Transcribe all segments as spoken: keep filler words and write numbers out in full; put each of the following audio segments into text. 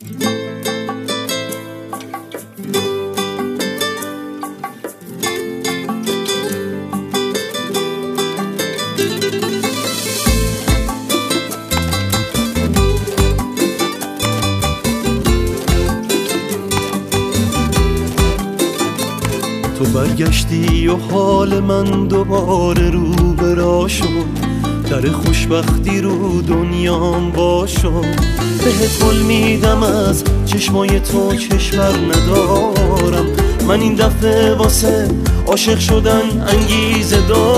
تو برگشتی و حال من دوباره رو به راه شد، در خوشبختی رو دنیام با شد. بهت قول میدم از چشمای تو کشور ندارم، من این دفعه واسه عاشق شدن انگیزه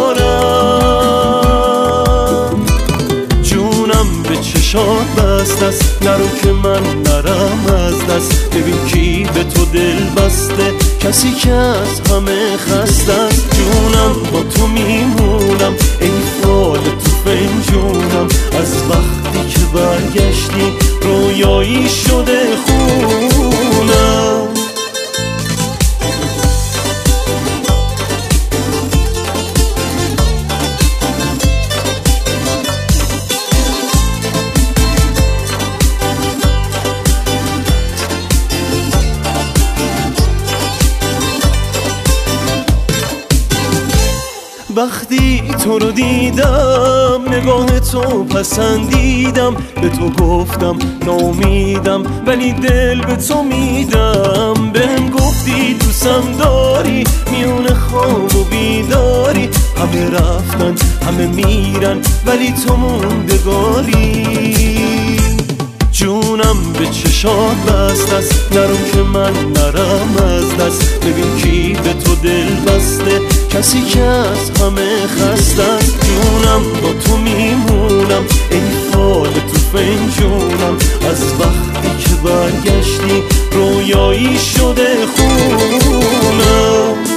دارم. جونم به چشات بست است، نرو که من نرم از دست. ببین کی به تو دل بسته، کسی که از همه خسته است. جونم با تو میمونم ای فال تو فنجونم، از وقتی که برگشتی رویایی شده خونم. وقتی تو رو دیدم نگاه تو پسندیدم، به تو گفتم ناامیدم ولی دل به تو میدم. بهم گفتی دوستم داری، میون خواب و بیداری. همه رفتن همه میرن ولی تو موندگاری. جونم به چشات بست است، نرو که من نرم از دست. ببین کی به تو دل بسته، کسی که از همه خسته است. جونم با تو میمونم ای فال تو فنجونم، از وقتی که برگشتی رویایی شده خونم.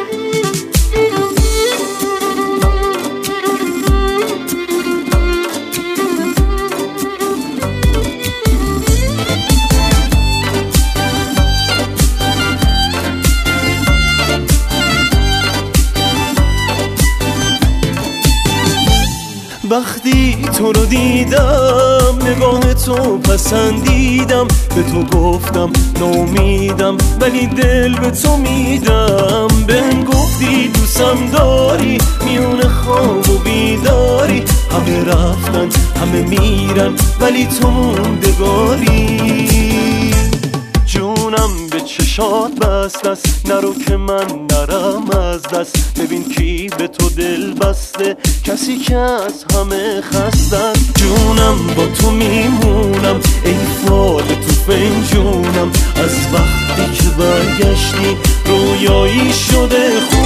وقتی تو رو دیدم نگاه تو پسندیدم، به تو گفتم ناامیدم ولی دل به تو میدم. بهم گفتی دوستم داری، میون خواب و بیداری. همه رفتن همه میرن ولی تو موندگاری. جونم به چشات بست است، نرو که من نرم از دست. ببین کی به تو دل بسته، کسی که از همه خسته است. جونم با تو میمونم ای فال تو فنجونم، از وقتی که برگشتی رویایی شده خونم.